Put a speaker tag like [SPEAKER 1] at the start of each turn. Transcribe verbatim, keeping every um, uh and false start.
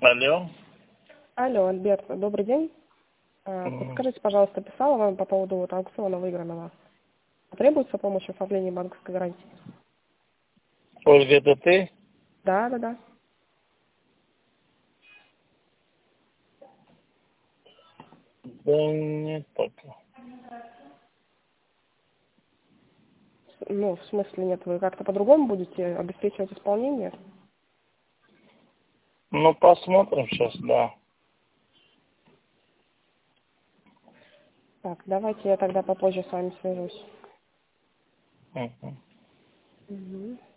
[SPEAKER 1] Алло.
[SPEAKER 2] Алло, Альберт, добрый день. А,
[SPEAKER 1] М,
[SPEAKER 2] Подскажите, пожалуйста, писала вам по поводу вот аукциона выигранного. Требуется помощь в оформлении банковской гарантии?
[SPEAKER 1] Ольга, это ты?
[SPEAKER 2] Да, да, да.
[SPEAKER 1] Да нет пока.
[SPEAKER 2] С- Ну, в смысле нет, вы как-то по-другому будете обеспечивать исполнение?
[SPEAKER 1] Ну, посмотрим сейчас, да.
[SPEAKER 2] Так, давайте я тогда попозже с вами свяжусь.
[SPEAKER 1] Мгм.
[SPEAKER 2] Мгм.